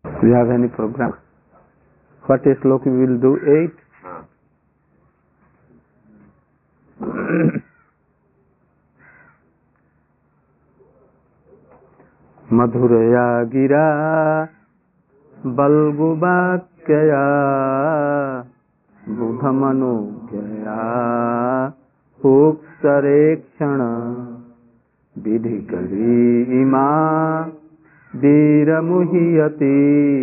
Do you have any program? What is slok we will do? 8. मधुरया गिरा बल्गुवाक्यया बुधमनुज्ञया पुक्सरेक्षण विधिकरीमा वीरमुह्यति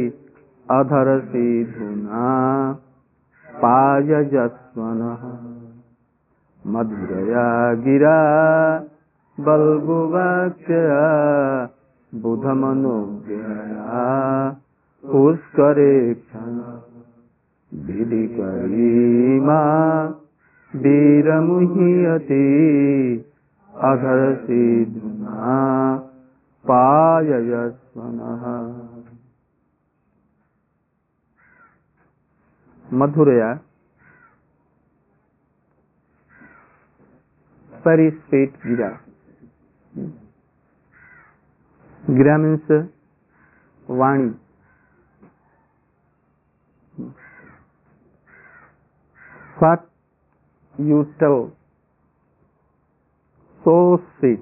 अधरसिधुना पायजस्वनः मधुरया गिरा बल्गुवाक्यया बुधमनुज्ञया पुष्करेक्षण विधिकरीमा वीरमुह्यति अधरसिधुना पायजस्वनः मधुरया very sweet gira. Gira means Vani. What you tell, so sweet.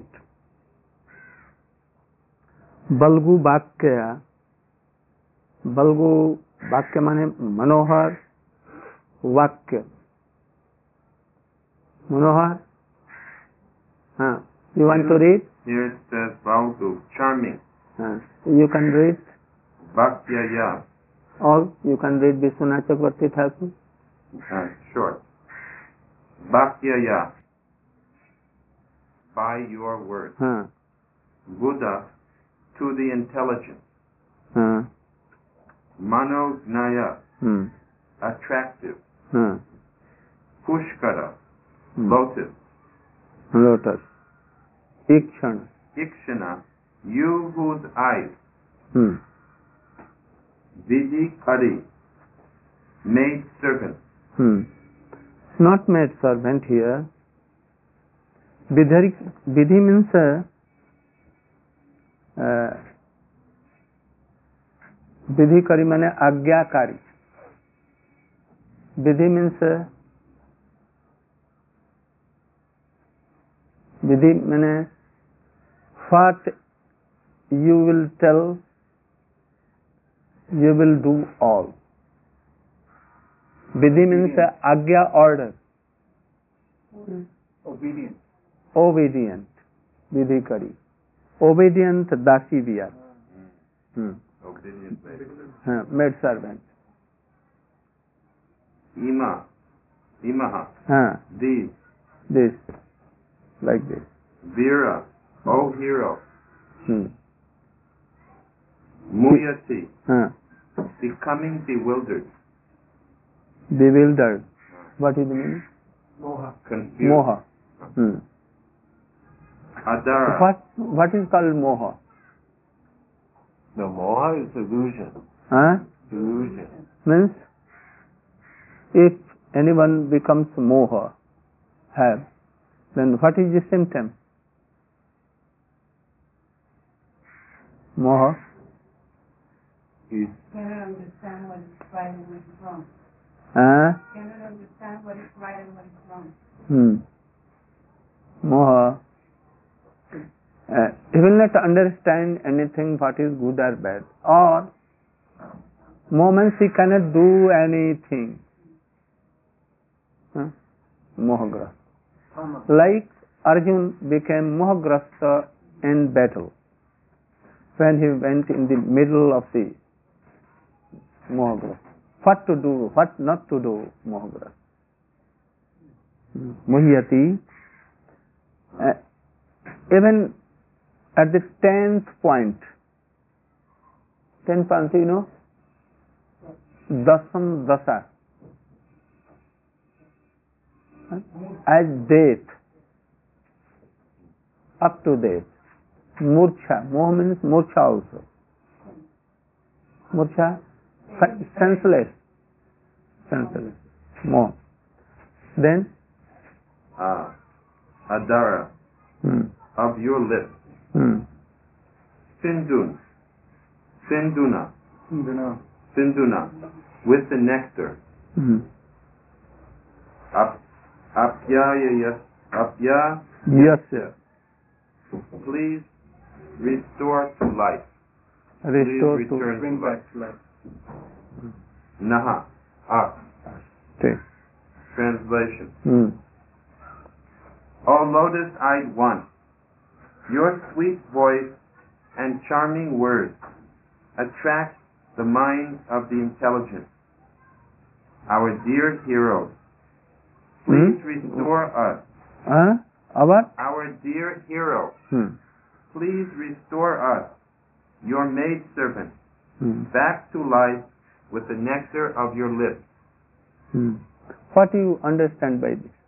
Balgu Vakya. Balgu Vakya माने मनोहर वाक्य. मनोहर. You want to read? Here it says Balgu, charming. You can read. Vakyaya. Or you can read Vishwanath Chakravarti Thakur. Short. Vakyaya. By your word. Buddha, to the intelligent. Manognaya. Attractive. Pushkara. Lotus. Lotus. Ikshana. Ikshana, you whose eyes. Vidikari, maid servant. Not maid servant here. Vidhi means Vidhikari means Agyakari. Vidhi means Vidhi means what you will tell, you will do all. Vidhi means Agya, order. Obedient. Obedient. Vidhikari. Obedient Dasi we are. Obedient Maid servant. Imaha. These. This. Like this. Vira, O hero. Muyati, becoming bewildered. Bewildered. What is the meaning? Moha. Confused. Moha. Adara. What is called moha? No, moha is illusion. Illusion. Means if anyone becomes moha, then what is the symptom? Moha. You cannot understand what is right and what is wrong. Cannot understand what is right and what is wrong. Moha. He will not understand anything what is good or bad. Or moments he cannot do anything. Mohagrasta. Like Arjun became Mohagrasta in battle when he went in the middle of the Mohagrasta. What to do, what not to do, Mohagrasta. Muhyati. Even at the 10th point, 10th point, you know, Dasam Dasa. As death, up to death. Murcha. Moha means murcha also. Murcha, senseless. Senseless. Moha. Then? Adara. Of your lips. Sinduna. Sindhuna, with the nectar. Apya, yes. Please restore to life. Restore Please to return Bring to back life. to life. Naha, us. okay. Translation. O lotus-eyed one, your sweet voice and charming words attract the mind of the intelligent. Our dear hero, please restore us. Our dear hero, please restore us, your maidservant, back to life with the nectar of your lips. What do you understand by this?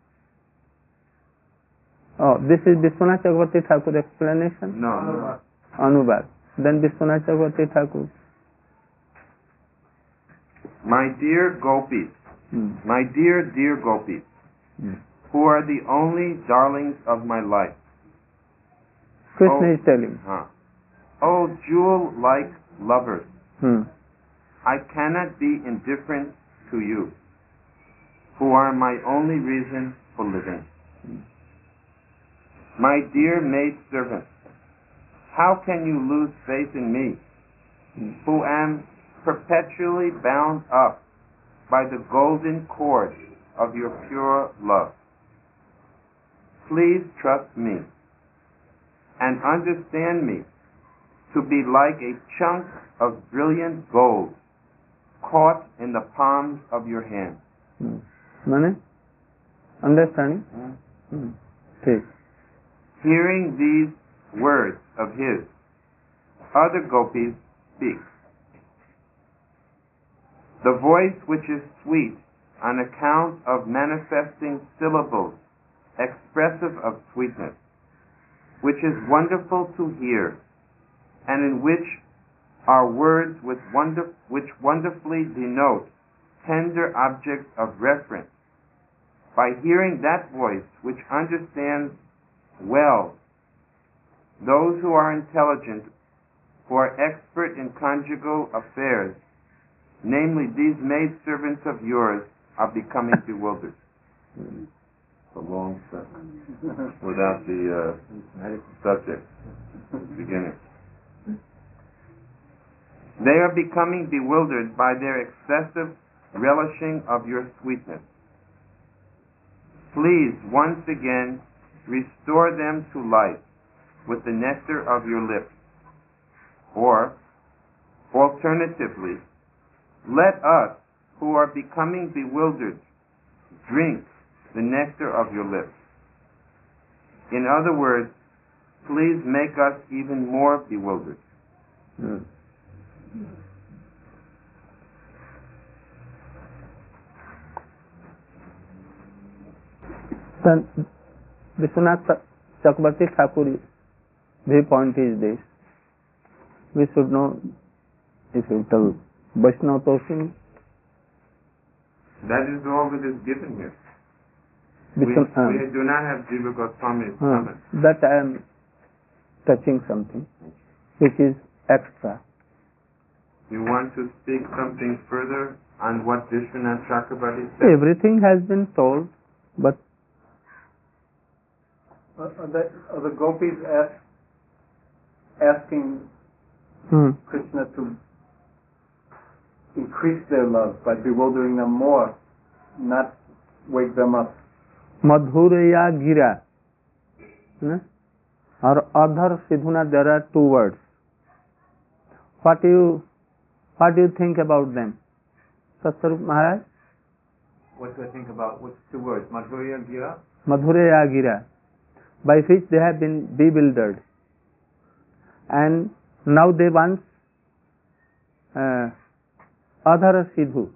Oh, this is Vishwanath Chakravarti Thakur explanation? No. Anubad. Then Vishwanath Chakravarti Thakur. My dear gopis, my dear gopis, who are the only darlings of my life. Krishna is telling. Oh, jewel-like lovers, I cannot be indifferent to you, who are my only reason for living. My dear maidservant, how can you lose faith in me, who am perpetually bound up by the golden cord of your pure love? Please trust me and understand me to be like a chunk of brilliant gold caught in the palms of your hand. Mane? Understanding? Okay. Hearing these words of his, other gopis speak. The voice which is sweet on account of manifesting syllables expressive of sweetness, which is wonderful to hear, and in which are words which wonderfully denote tender objects of reference. By hearing that voice which understands well those who are intelligent, who are expert in conjugal affairs, namely these maidservants of yours, are becoming bewildered. A long sentence without the subject beginning. They are becoming bewildered by their excessive relishing of your sweetness. Please once again restore them to life with the nectar of your lips. Or, alternatively, let us, who are becoming bewildered, drink the nectar of your lips. In other words, please make us even more bewildered. Then Vishwanath Chakravarti Thakur viewpoint is this. We should know, if you tell Vaishnava Toshim. That is all that is given here. We do not have Jiva Goswami's comment. That I am touching something which is extra. You want to speak something further on what Vishwanath Chakravarti said? Everything has been told, but Are the gopis asking Krishna to increase their love by bewildering them more, not wake them up? Madhuraya Gira or Adhar Sidhuna, there are two words. What do you think about them? Satsvarup Maharaj? What do I think about which two words? Madhuraya Gira? Madhuraya Gira, by which they have been bewildered. And now they want Adhara Sidhu.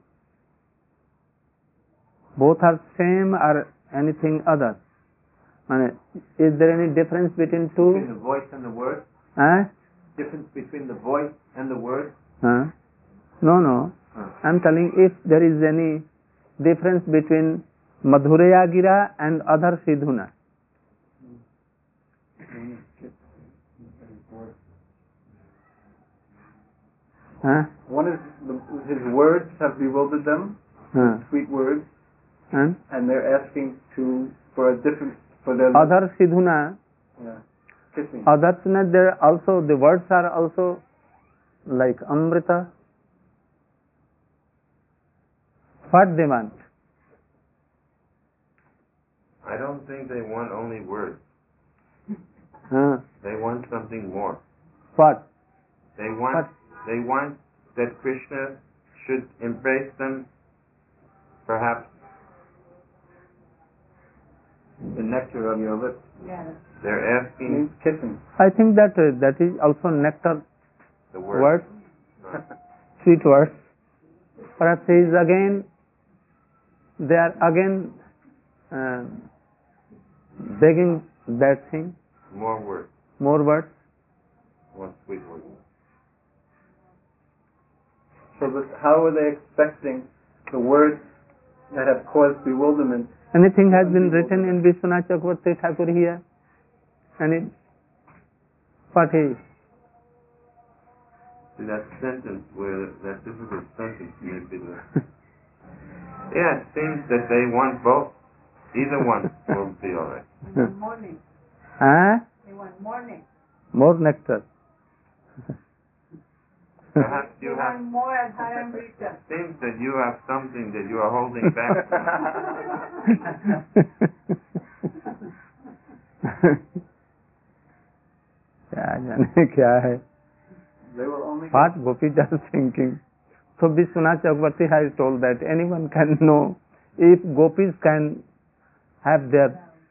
Both are same or anything other? Is there any difference between two? Between the voice and the word? Difference between the voice and the word? No. I'm telling if there is any difference between Madhuraya Gira and Adhar Sidhuna. Huh? One is his words have bewildered them, sweet words, and they're asking for a different for their other Sidhuna. Yeah, kissing. Others, there also the words are also like Amrita. What they want? I don't think they want only words. They want something more. What? They want that Krishna should embrace them, perhaps The nectar on your lips. Yes. they're asking Kissing. I think that that is also nectar the words, Right. sweet words. Perhaps he is again, they are again begging that thing, More words, more words. more sweet words. So how are they expecting the words that have caused bewilderment? Anything has been written in Vishwanath Chakravarti Thakur here? And what he? See that sentence that difficult sentence maybe yeah, it seems that they want both. Either one will be all right. They want morning. They want morning. More nectar. Perhaps They you want have. more as Haramrita. Seems that you have something that you are holding back. क्या जाने क्या है? They will only What Gopis are thinking. So Vishwanath Chakravarti has told that anyone can know if Gopis can have their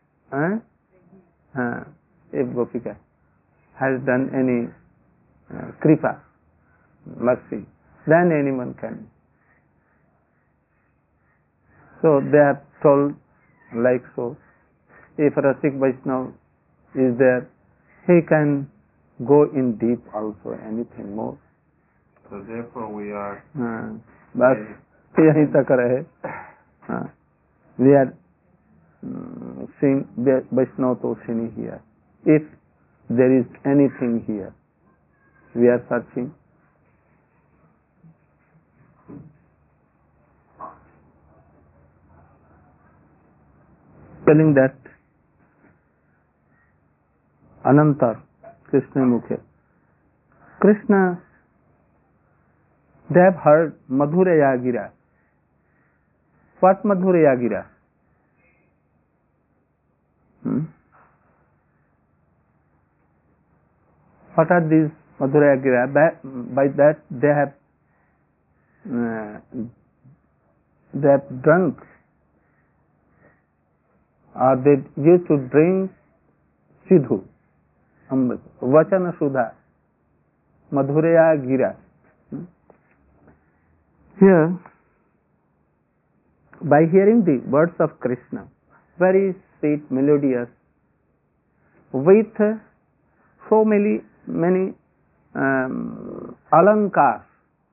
if Gopika has done any kripa, mercy, then anyone can. So they have told like so. If Rasik Vaishnava is there, he can go in deep also, anything more. So therefore we are. बस यहीं तक रहे. We are seeing Vaishnava Toshini here. If there is anything here, we are searching. Telling that Anantar, Krishna Mukhe. Krishna, they have heard Madhuraya Gira. What Madhuraya Gira? What are these Madhuraya Gira? By that they have drunk, or they used to drink Sidhu, Amrit, Vachana Sudha, Madhuraya Gira. Here, by hearing the words of Krishna, very sweet, melodious, with so many alankar,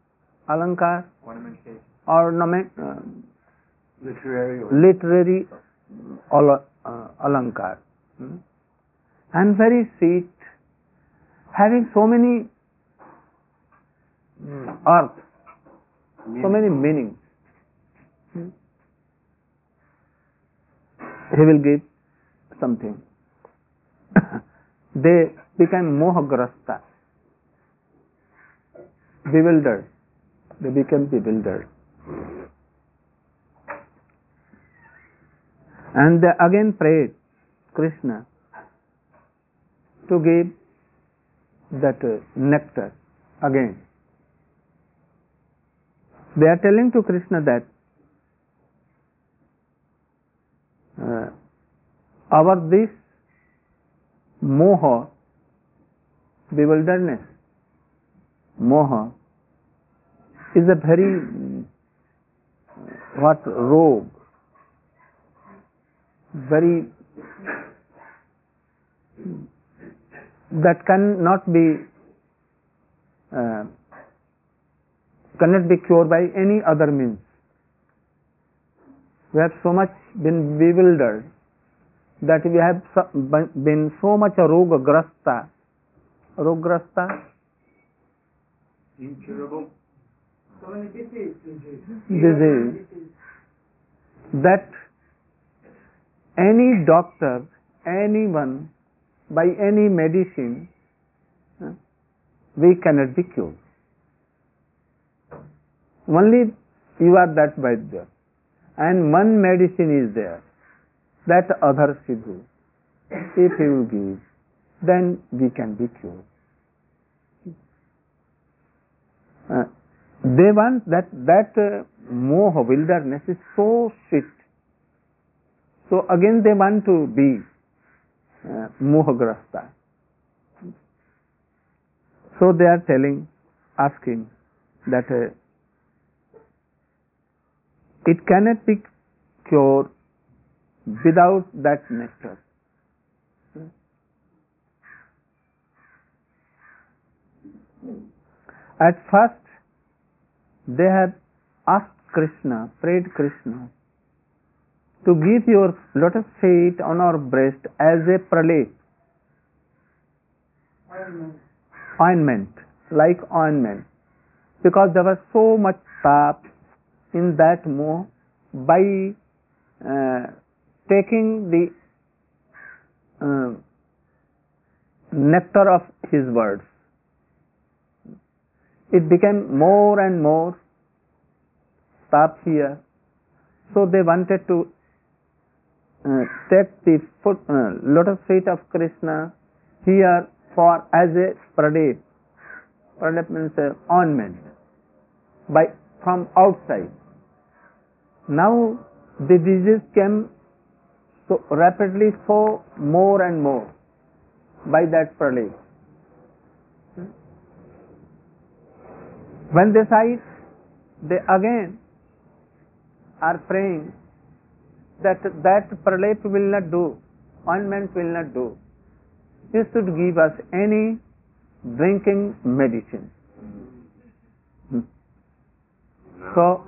ornament, literary alankar, and very sweet, having so many arth, so many meanings. He will give something. They became mohagrasta, bewildered. They became bewildered. And they again prayed Krishna to give that nectar again. They are telling to Krishna that our this moha, bewilderness, moha is a very rogue, very that cannot be cured by any other means. We have so much been bewildered that we have been so much rogagrasta. Rogagrasta Incurable. So many disease. Disease. That any doctor, anyone, by any medicine, we cannot be cured. Only you are that Vaidya. And one medicine is there, that other Siddhu. If he will give, then we can be cured. They want that moha, wilderness is so sweet. So again they want to be mohagrasta. So they are asking that it cannot be cured without that nectar. At first, they had asked Krishna, prayed Krishna, to give your lotus feet on our breast as a pralay. Ointment, like ointment. Because there was so much tap in that moh, by taking the nectar of his words, it became more and more tap here. So they wanted to take the lotus feet of Krishna here for as a pradip. Pradip means ornament from outside. Now the disease came so rapidly, so more and more by that pradip. When they saw it, they again are praying that pralap will not do, ointment will not do. You should give us any drinking medicine. No. So,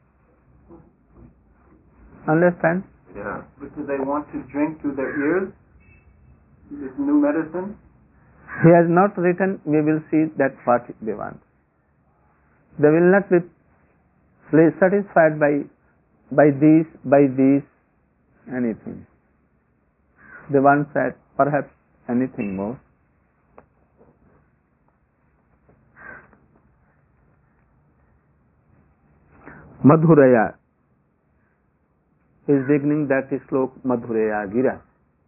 understand? Yeah. Because they want to drink through their ears this new medicine. He has not written, we will see that what they want. They will not be satisfied by this, anything. They want that, perhaps anything more. Madhuraya is beginning that slok Madhuraya Gira.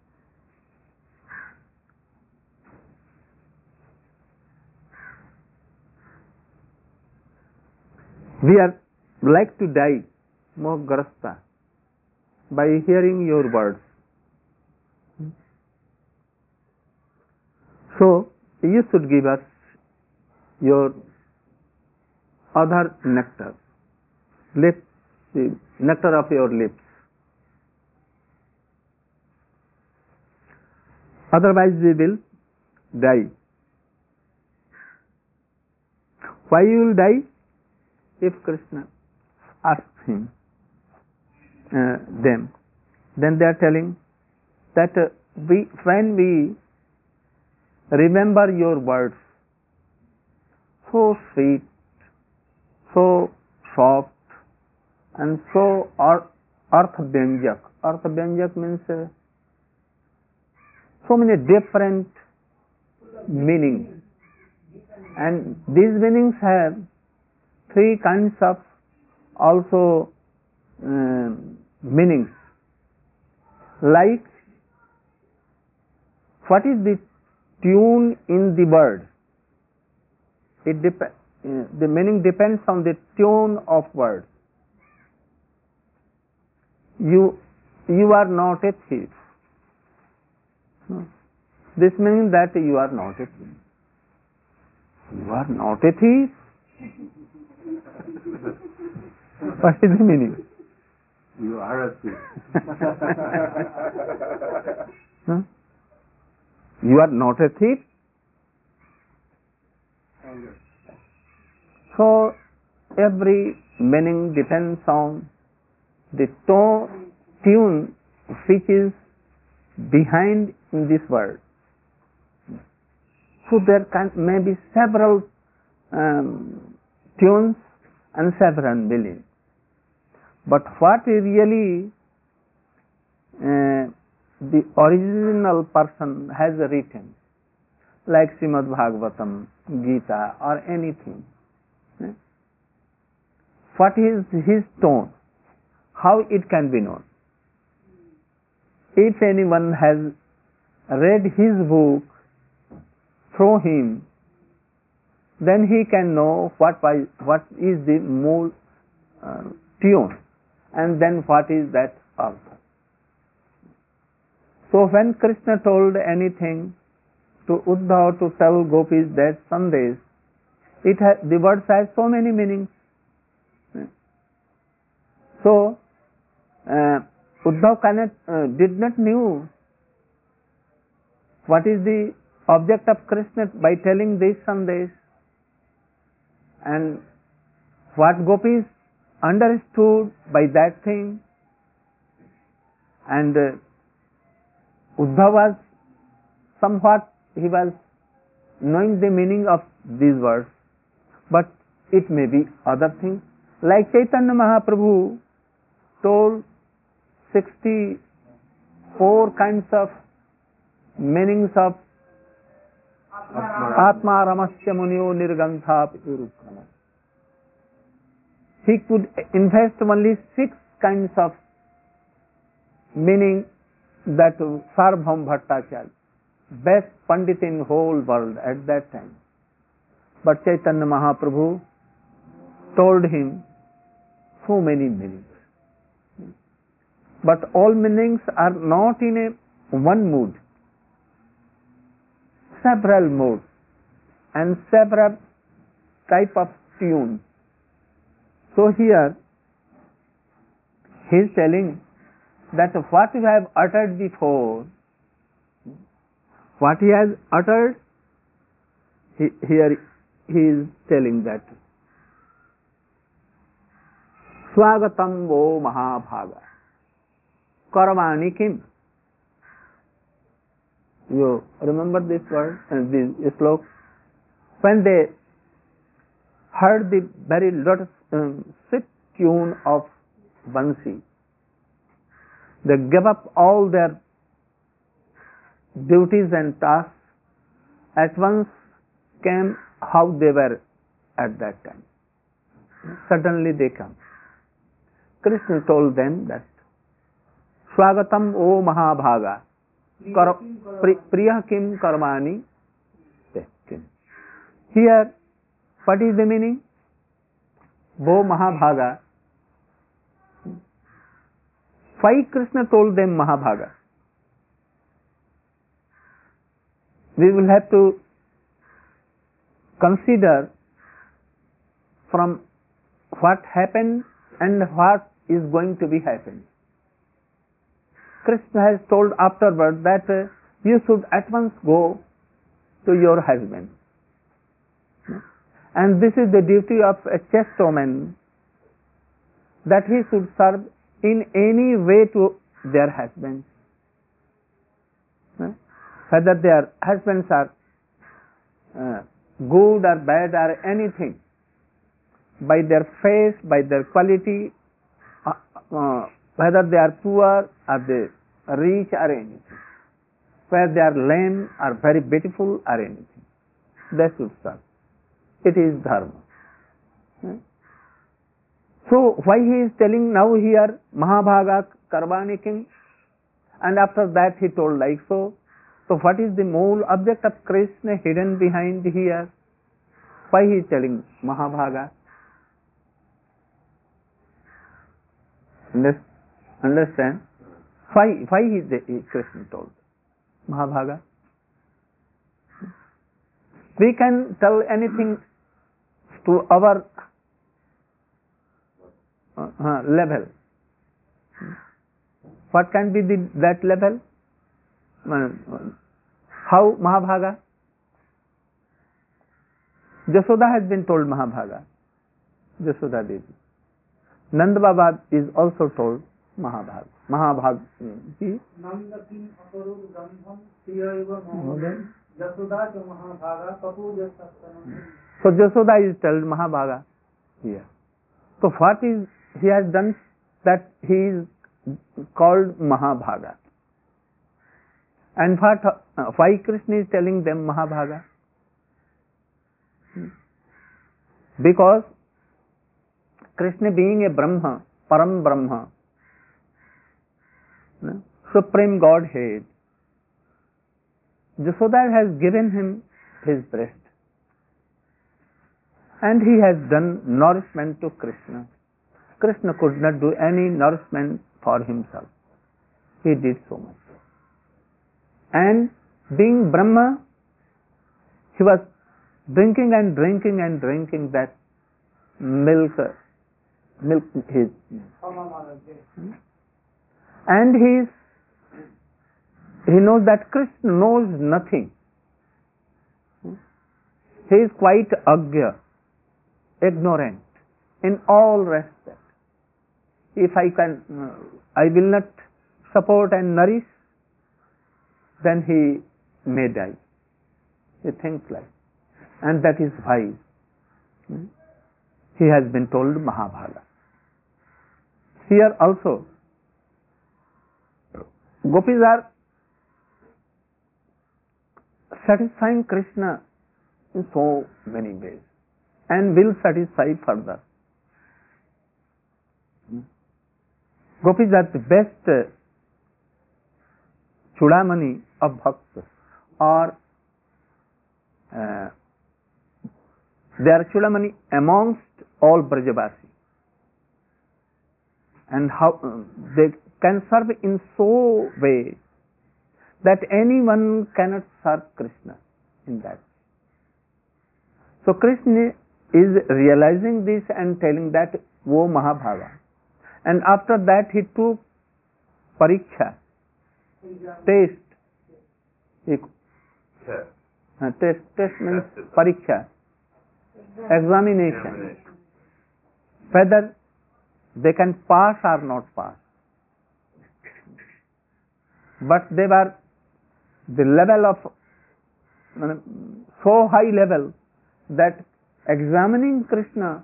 We are like to die, mohagrasta, by hearing your words. So, you should give us your other nectar, the nectar of your lips. Otherwise we will die. Why you will die? If Krishna asks them, then they are telling that when we remember your words, so sweet, so soft, and so artha-vyanjak. Artha-vyanjak means so many different meanings. And these meanings have three kinds of also meanings. Like, what is the tune in the word? The meaning depends on the tune of words. You are not a thief. This means that you are not a thief. You are not a thief. What is the meaning? You are a thief. You are not a thief. So every meaning depends on the tune which is behind in this word. So there may be several tunes and several meanings. But what really the original person has written, like Srimad Bhagavatam, Gita, or anything, what is his tone? How it can be known? If anyone has read his book through him, then he can know what is the more tune, and then what is that also. So when Krishna told anything to Uddhava to tell gopis that Sandesh, the words have so many meanings. So Uddhava did not knew what is the object of Krishna by telling this Sandesh, and what gopis understood by that thing, and Uddhava was somewhat, he was knowing the meaning of these words, but it may be other things. Like Chaitanya Mahaprabhu told 64 kinds of meanings of Atma Ramasya Munyo Nirgantha Piturukkrama. He could invest only 6 kinds of meaning that Sarvabhauma Bhattacharya, best Pandit in whole world at that time. But Chaitanya Mahaprabhu told him so many meanings. But all meanings are not in a one mood. Several moods and several type of tune. So here he is telling that what you have uttered before, what he has uttered, here he is telling that Swagatam vo Mahabhaga Karmani kim. You remember this word and this sloka? When they heard the very lotus sweet tune of Bansi, they gave up all their duties and tasks. At once came how they were at that time. Suddenly they come. Krishna told them that Swagatam o Mahabhaga Priya kim karmani. Here, what is the meaning? Bo Mahabhaga. Why Krishna told them Mahabhaga? We will have to consider from what happened and what is going to be happening. Krishna has told afterward that you should at once go to your husband. And this is the duty of a chaste woman, that he should serve in any way to their husbands. Whether their husbands are good or bad or anything, by their face, by their quality, whether they are poor or they are rich or anything, whether they are lame or very beautiful or anything, they should serve. It is dharma. So why he is telling now here Mahabhaga Karmani kim, and after that he told like so. So what is the whole object of Krishna hidden behind here? Why he is telling Mahabhaga? Understand? Why Krishna told Mahabhaga? We can tell anything to our level. What can be that level? How Mahabhaga? Jashoda has been told Mahabhaga. Jashoda Devi. Nanda Baba is also told Mahabhaga. Mahabhaga. Nanda kim aparur gandham siyaiva mohodam Jashoda cha Mahabhaga kapuja sattanam. So Jasoda is told Mahabhaga here. So what is he has done that he is called Mahabhaga? And why Krishna is telling them Mahabhaga? Because Krishna being a Brahma, Param Brahma, Supreme Godhead, Jasoda has given him his breast. And he has done nourishment to Krishna. Krishna could not do any nourishment for himself. He did so much. And being Brahma, he was drinking and drinking and drinking that milk his. And he knows that Krishna knows nothing. He is quite agya, ignorant in all respects. If I will not support and nourish, then he may die. He thinks like, and that is why he has been told Mahabhaga. Here also, gopis are satisfying Krishna in so many ways and will satisfy further. Gopis are the best Chudamani of bhaktas, or they are Chudamani amongst all Brajavasi, and how they can serve in so way that anyone cannot serve Krishna in that. So Krishna is realizing this and telling that, O Mahabhaga. And after that he took pariksha, test. Test means pariksha, examination, whether they can pass or not pass. But they were the level of so high level that examining Krishna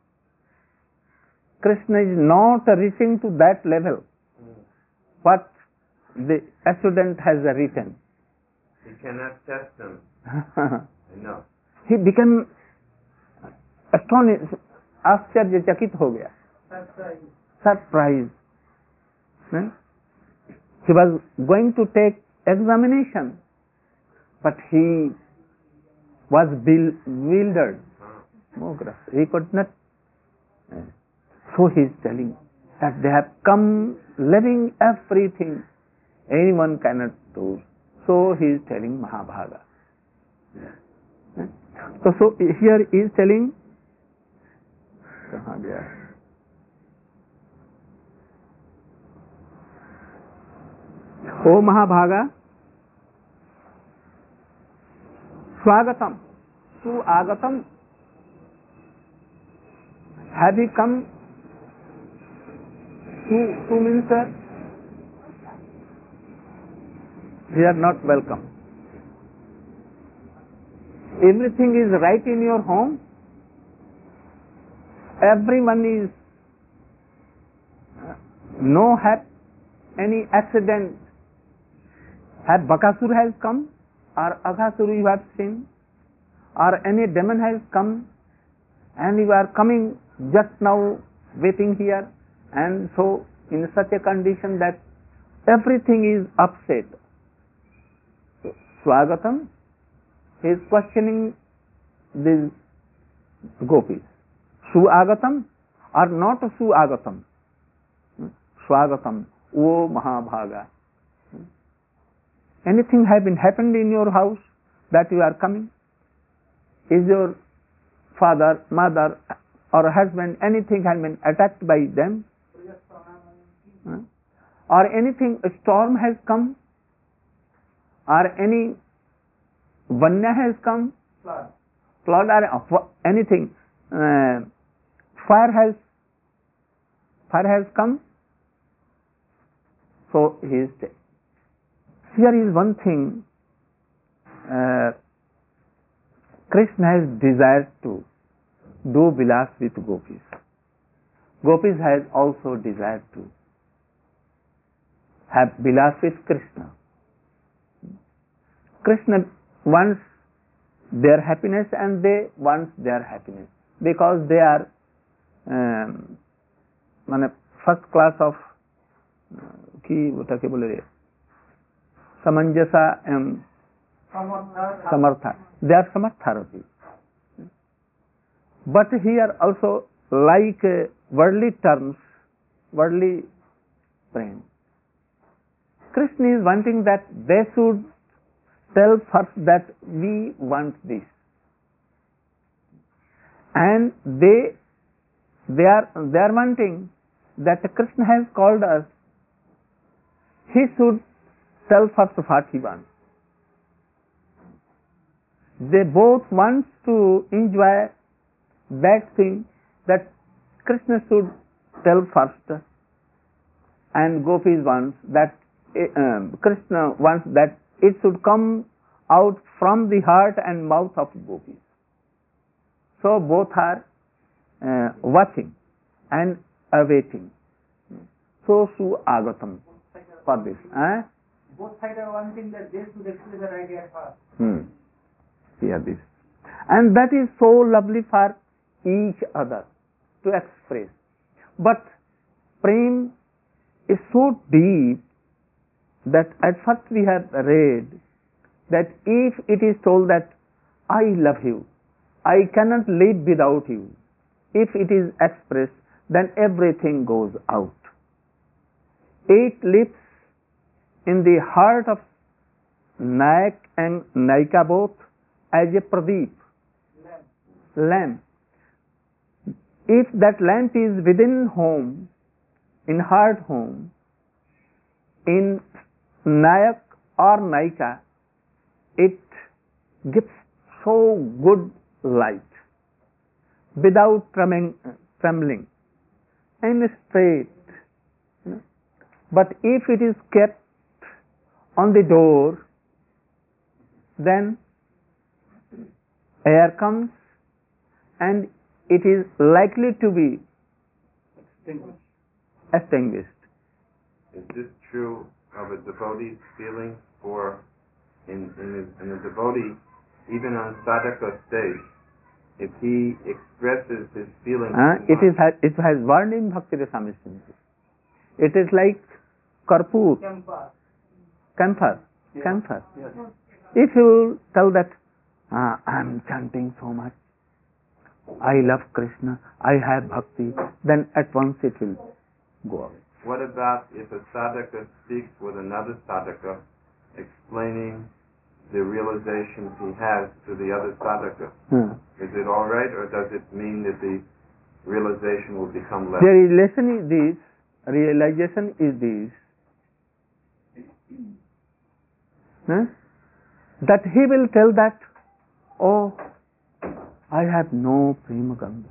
is not reaching to that level what the student has written. You cannot test him. No. He became astonished, आश्चर्यचकित हो गया, surprised. He was going to take examination, but he was bewildered. He could not. So he is telling that they have come leaving everything anyone cannot do. So he is telling Mahabhaga. So here he is telling, O Mahabhaga, Swagatam, Tu Agatam, have you come? Tu means you are not welcome. Everything is right in your home. Everyone is no have any accident. Have Bakasur has come, or Aghasur you have seen, or any demon has come, and you are coming just now waiting here, and so in such a condition that everything is upset. So, Swagatam is questioning these gopis. Suagatam or not Suagatam? Swagatam, O Mahabhaga. Anything have been happened in your house that you are coming? Is your father, mother, or husband, anything has been attacked by them? Or anything, a storm has come? Or any Vanya has come? Flood or anything? Fire has come? So he is dead. Here is one thing Krishna has desired to do vilas with gopis. Gopis has also desired to have vilas with Krishna. Krishna wants their happiness and they want their happiness because they are first class of কি ওটাকে বলে সামঞ্জসা samartha. They are samartha. But here also, like worldly terms, worldly prem, Krishna is wanting that they should tell first that we want this, and they are wanting that Krishna has called us. He should tell first what he wants. They both want to enjoy that thing that Krishna should tell first, and gopis wants that Krishna wants that it should come out from the heart and mouth of gopis. So both are watching and awaiting. So su agatam for this. Both sides are wanting that they should express their idea first. Hear this. And that is so lovely for each other to express. But prem is so deep that at first we have read that if it is told that I love you, I cannot live without you, if it is expressed, then everything goes out. It lives in the heart of Nayak and Naika both as a pradeep, lamp. If that lamp is within home, in heart home, in Nayak or Naika, it gives so good light without trembling and straight. But if it is kept on the door, then air comes and it is likely to be extinguished. Is this true of a devotee's feeling for in a devotee, even on sadhaka stage, if he expresses his feelings? It has warned in Bhakti Rasamrita Sindhu. It is like karpur, camphor. Yes. If you tell that I am chanting so much, I love Krishna, I have bhakti, then at once it will go away. What about if a sadhaka speaks with another sadhaka, explaining the realizations he has to the other sadhaka? Is it all right, or does it mean that the realization will become less? The realization is this, that he will tell that, oh, I have no prema gandha.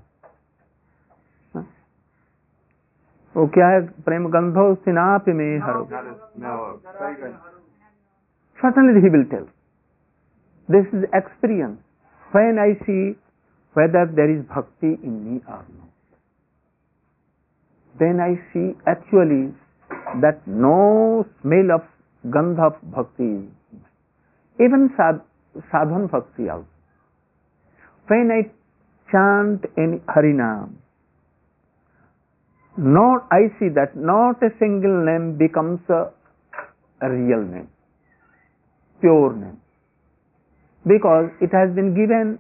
वो क्या है? प्रेम गंधो सिनाप में हरो. Certainly he will tell. This is experience. When I see whether there is bhakti in me or not, then I see actually that no smell of gandha of bhakti, even sadhan bhakti also. When I chant in Harinam, I see that not a single name becomes a real name, pure name, because it has been given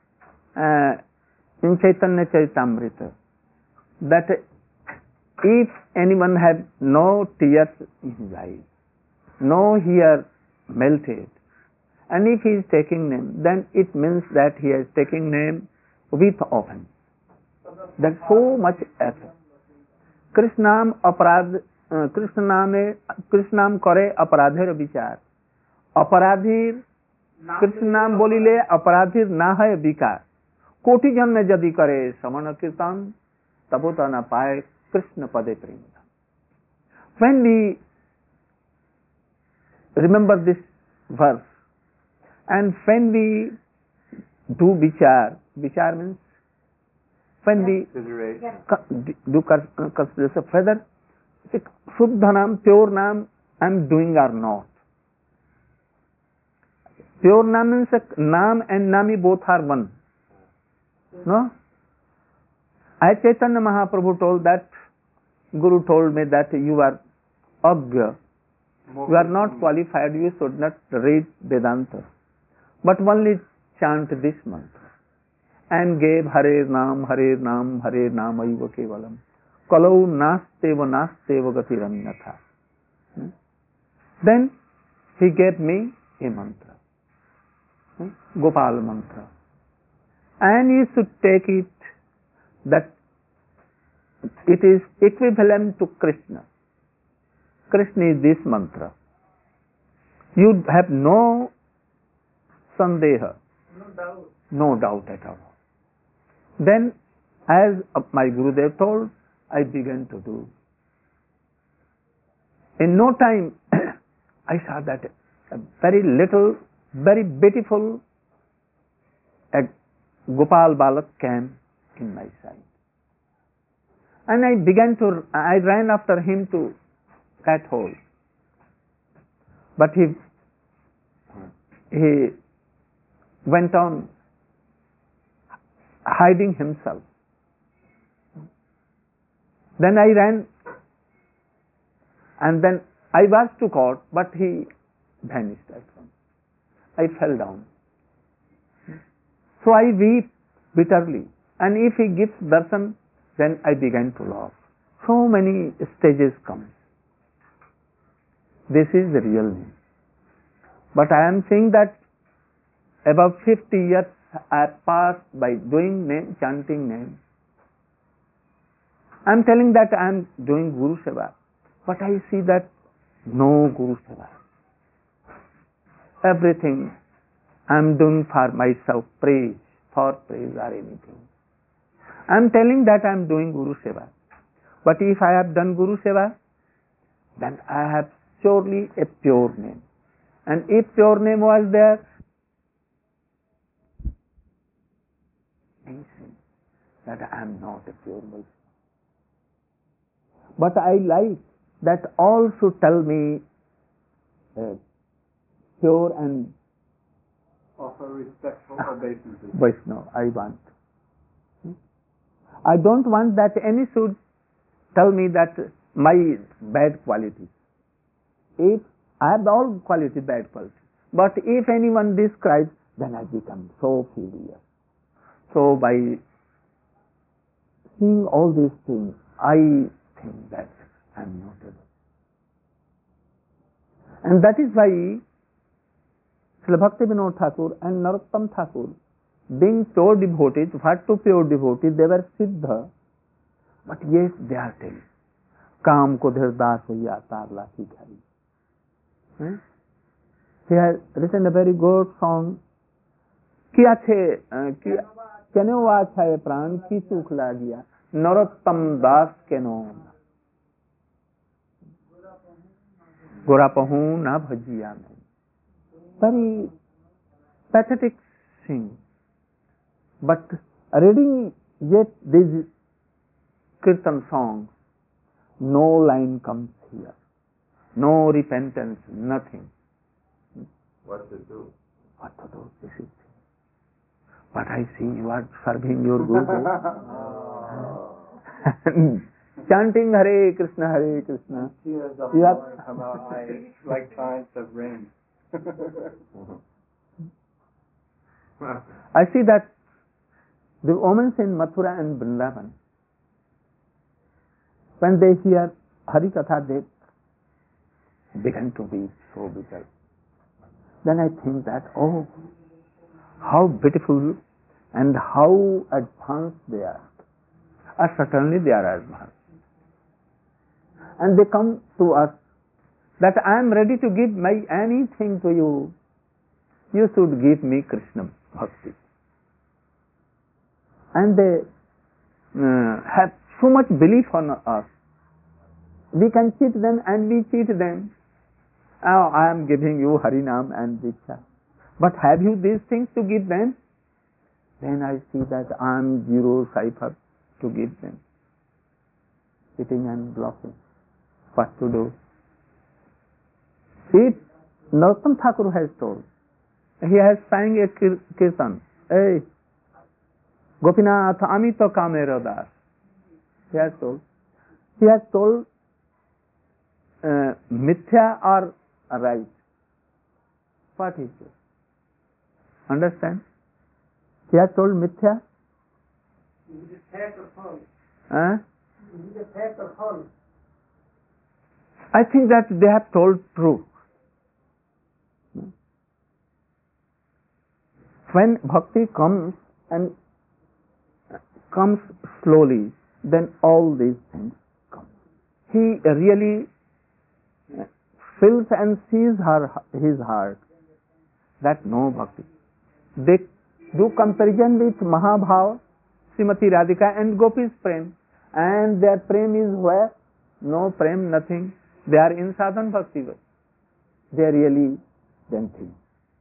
in Chaitanya Charitamrita that if anyone had no tears in his eyes, no hair melted, and if he is taking name, then it means that he is taking name with offense. That's so much effort. कृष्णाम अपराध कृष्णाम करे अपराधेर विचार, अपराधीर कृष्ण नाम बोलिले अपराधीर ना है विकार, कोटि जन्म यदि करे श्रवण कीर्तन तबो तो न पाए कृष्ण पदे प्रेम. When we remember this verse and when we do vichar. Vichar means when we do consideration whether Shuddha Naam, pure Naam, I am doing or not. Pure Naam means Naam and Nami both are one. No? I Chaitanya Mahaprabhu told that, Guru told me that you are Agya. You are not qualified, you should not read Vedanta. But only chant this mantra. And gave Hare Naam, Hare Naam, Hare Naam Aiva Kevalam. Kalau Nasteva Nasteva Gatiranyatha. Then he gave me a mantra. Gopal mantra. And you should take it that it is equivalent to Krishna. Krishna is this mantra. You have no sandeha, no doubt at all. Then, as my Gurudev told, I began to do. In no time, I saw that a very little, very beautiful Gopal Balak came in my sight. And I ran after him to that hole. But he went on hiding himself. Then I ran, and then I was to court, but he vanished at once. I fell down. So I weep bitterly, and if he gives darshan, then I began to laugh. So many stages come. This is the real name. But I am saying that about 50 years I passed by doing name, chanting name. I am telling that I am doing Guru Seva, but I see that no Guru Seva. Everything I am doing for myself, praise or anything. I am telling that I am doing Guru Seva, but if I have done Guru Seva, then I have surely a pure name. And if pure name was there, I see that I am not a pure Vaishnava. But I like that all should tell me pure and offer respectful obeisances. Vaishnava, I want. I don't want that any should tell me that my bad qualities. If I have all qualities, bad qualities. But if anyone describes, then I become so furious. So by seeing all these things, I think that I am not able. And that is why Srila Bhakti Vinod Thakur and Narottam Thakur, being pure devotees, what to pure devotees, they were Siddha. But yes, they are telling, Kaam ko dhir das hoya tarla ki ghari. He has written a very good song. Kya keno acha pran ki sukh lagiya Narottam Das keno Gorapahu na bhajiya. Very pathetic thing. But reading yet these kirtan songs, no line comes here. No repentance, nothing. What to do? What to do? This is. But I see you are serving your Guru. Chanting Hare Krishna, Hare Krishna. Tears of joy come out like tides of rain. I see that the women in Mathura and Vrindavan, when they hear Hari Katha, they begin to be so bitter. Then I think that, oh, how beautiful and how advanced they are. Certainly they are advanced. And they come to us that I am ready to give my anything to you. You should give me Krishna Bhakti. And they have so much belief on us. We can cheat them and we cheat them. Oh, I am giving you Harinam and Diksha. But have you these things to give them? then I see that I'm zero cipher to give them. Sitting and blocking. What to do? If Narottam Thakur has told, he has sang a kirtan, hey, Gopinath Amito Kamera Das. He has told mithya or right. What is it? Understand? He has told mithya. I think that they have told true. When bhakti comes and comes slowly, then all these things come. He really feels and sees his heart that no bhakti. They do comparison with Mahabhava, Srimati Radhika and Gopi's prem, and their prem is where? No prem, nothing. They are in sadhan bhakti. They really don't think.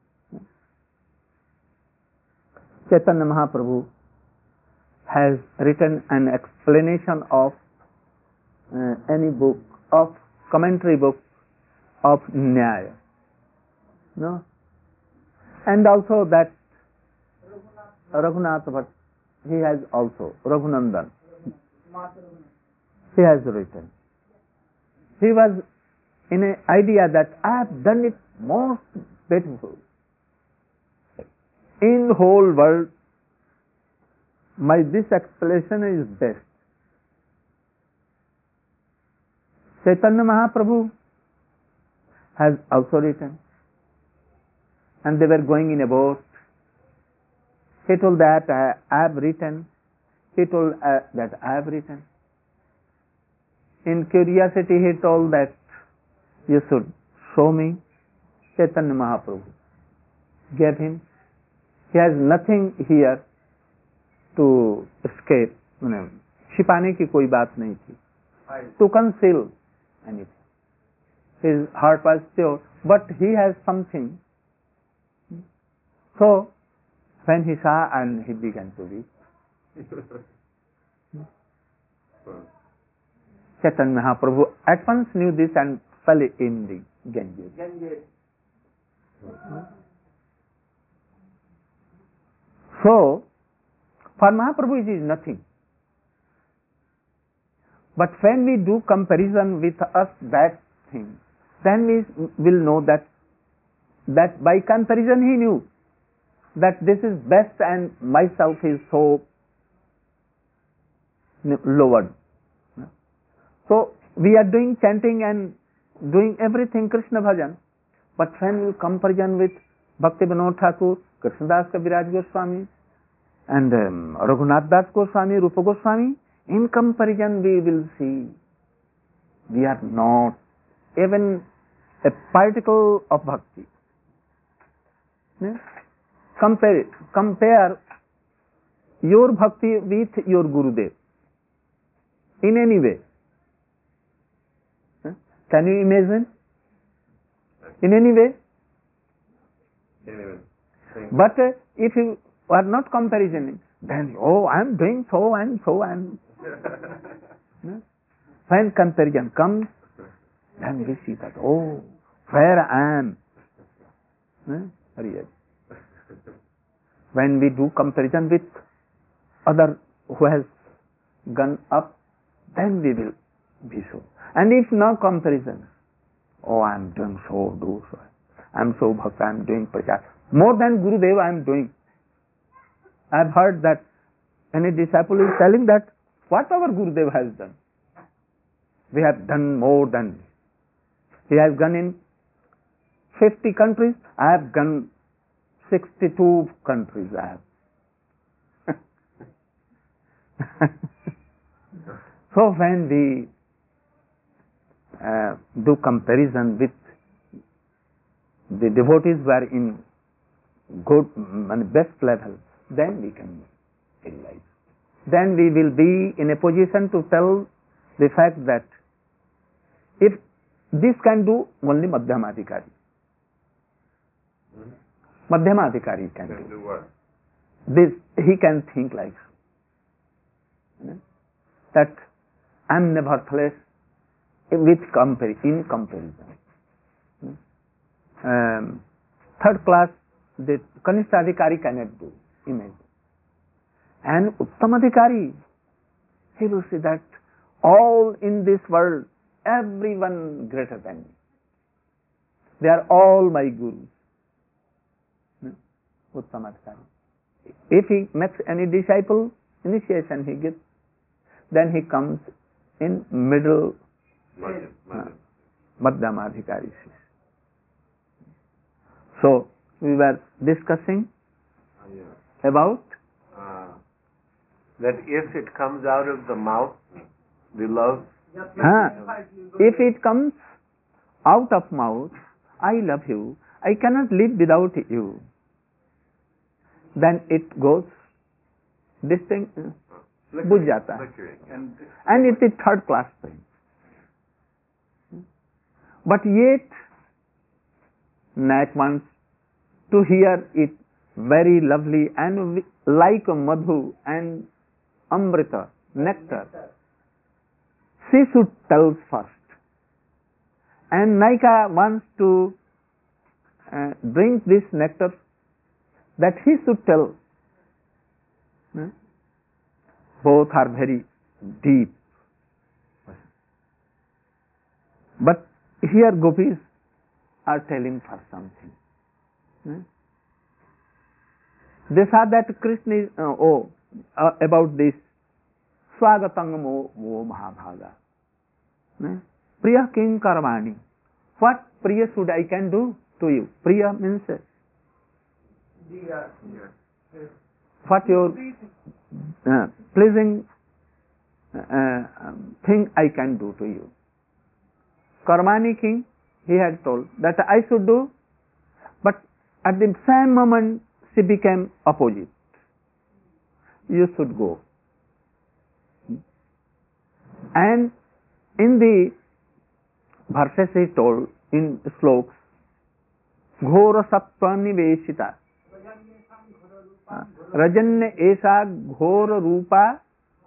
Chaitanya Mahaprabhu has written an explanation of any book, of commentary book of Nyaya. No? And also that Raghunath Bhatt, he has also, Raghunandan, he has written. He was in an idea that I have done it most beautiful. In whole world, this explanation is best. Chaitanya Mahaprabhu has also written, and they were going in a boat. He told that I have written. He told that I have written. In curiosity, he told that you should show me. Chaitanya Mahaprabhu gave him. He has nothing here to escape. छिपाने की कोई बात नहीं थी. To conceal anything. His heart was pure, but he has something. So, when he saw and he began to weep. Chaitanya Mahaprabhu at once knew this and fell in the Ganges. So, for Mahaprabhu it is nothing. But when we do comparison with us that thing, then we will know that by comparison he knew that this is best and myself is so lowered. So, we are doing chanting and doing everything Krishna bhajan, but when we comparison with Bhakti Vinod Thakur, Krishnadas Kaviraj Goswami and Raghunath Das Goswami, Rupa Goswami, in comparison we will see we are not even a particle of bhakti. Compare your bhakti with your Gurudev in any way. Can you imagine? In any way? But if you are not comparing, then I am doing so and so and when comparison comes, then we see that where I am. Really. When we do comparison with other who has gone up, then we will be so. And if no comparison, I am doing so, I am so bhakta, I am doing prachar. More than Gurudev I am doing. I have heard that any disciple is telling that what our Gurudev has done. We have done more than this. He has gone in 50 countries, I have gone 62 countries I have. So when we do comparison with the devotees who are in good and best level, then we can realize. Then we will be in a position to tell the fact that if this can do, only Madhyamadhikari. Madhyamadhikari can do. this he can think like that I am nevertheless in comparison. Third class, the Kanishta Adhikari cannot do. Imagine. And Uttam Adhikari, he will say that all in this world, everyone greater than me. They are all my gurus. Uttam Adhikari. If he makes any disciple, initiation he gives, then he comes in middle Madhyama Adhikari. So, we were discussing about that if it comes out of the mouth, the love. If it comes out of mouth, I love you, I cannot live without you, then it goes, this thing बुझ जाता है, and it is third class thing. But yet Nat wants to hear it very lovely and like madhu and amrita, nectar. She should tell first. And Naika wants to drink this nectar, that he should tell. Both are very deep. But here gopis are telling for something. They saw that Krishna is, about this Swagatang mo Mahabhaga. Priya King Karmani. What Priya should I can do to you? Priya means what your pleasing thing I can do to you. Karmani king, he had told that I should do, but at the same moment she became opposite. You should go. And in the verses he told in sloks, Ghora Sattva Niveshita Rajanya Esa Ghora Rupa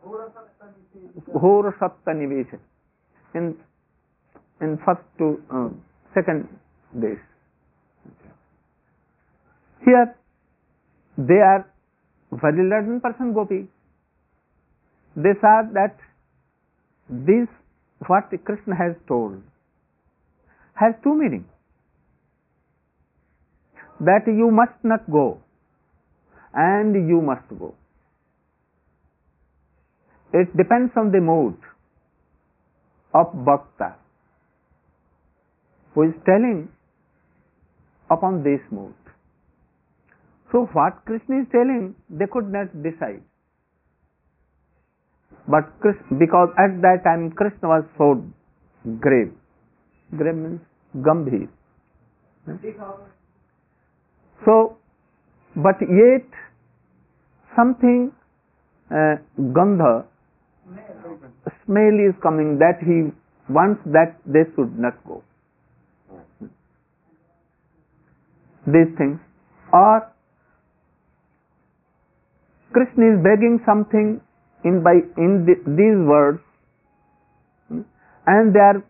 Ghora Sattva Niveshita. In first to second days. Here they are very 11% gopi. They saw that this what Krishna has told has two meanings. That you must not go and you must go. It depends on the mood of bhakta who is telling upon this mood. So what Krishna is telling, they could not decide. But because at that time Krishna was so grave. Grave means gambhir. So, but yet something gandha, smell is coming that he wants that they should not go. These things. Or Krishna is begging something in these words, and they are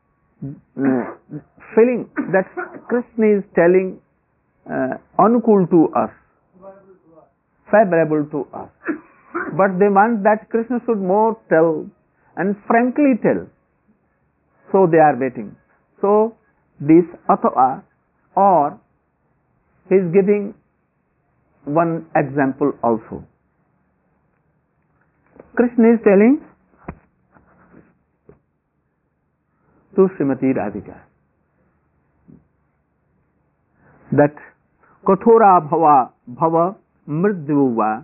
feeling that Krishna is telling anukul to us, favorable to us. But they want that Krishna should more tell and frankly tell. So they are waiting. So this atava, or he is giving one example also. Krishna is telling to Srimati Radhika that Kathora bhava mridhuva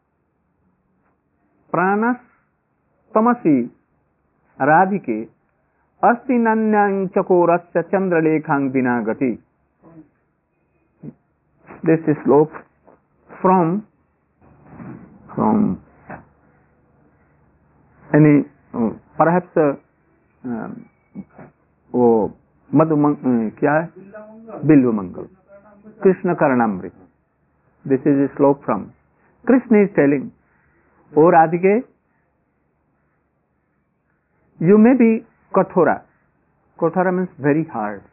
pranas tamasi radhike asti nanyang chakorasya chandralekhang vinagati. This is slope from any perhaps क्या है बिल्व मंगल Krishna करणामृत. This is a slope from Krishna is telling, O Radhike, you may be Kathora. Kathora means very hard.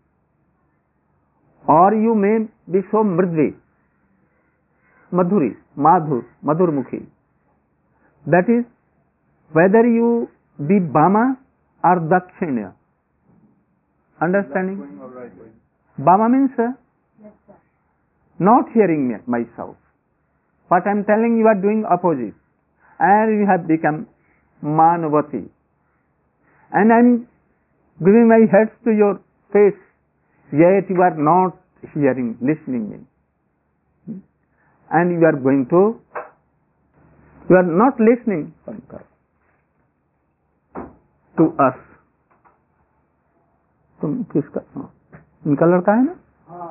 Or you may be so Mridvi, Madhuri, Madhurmukhi. That is, whether you be Bama or Dakshina. Understanding? Bama means not hearing myself. What I am telling you are doing opposite. And you have become Manavati. And I am giving my head to your face, yet you are not hearing, listening me. And you are going to, you are not listening to us. तुम किसका इनका लड़का है ना?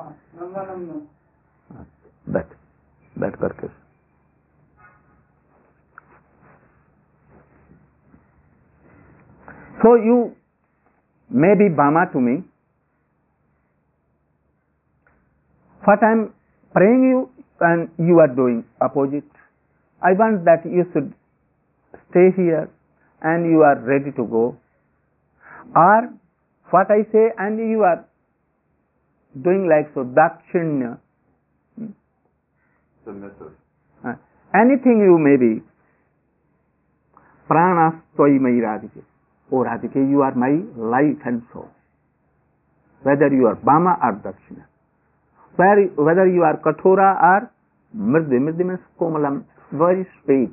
बैठ करके So you may be Bama to me. What I am praying you and you are doing opposite. I want that you should stay here and you are ready to go. Or what I say and you are doing like so, Dakshinya. Submissive. Anything you may be. Pranas Twai Mai Radhike. O Radhike, you are my life and soul. Whether you are Bama or Dakshina. Whether you are Kathora or Mridhi. Mridhi means Komalam, very sweet.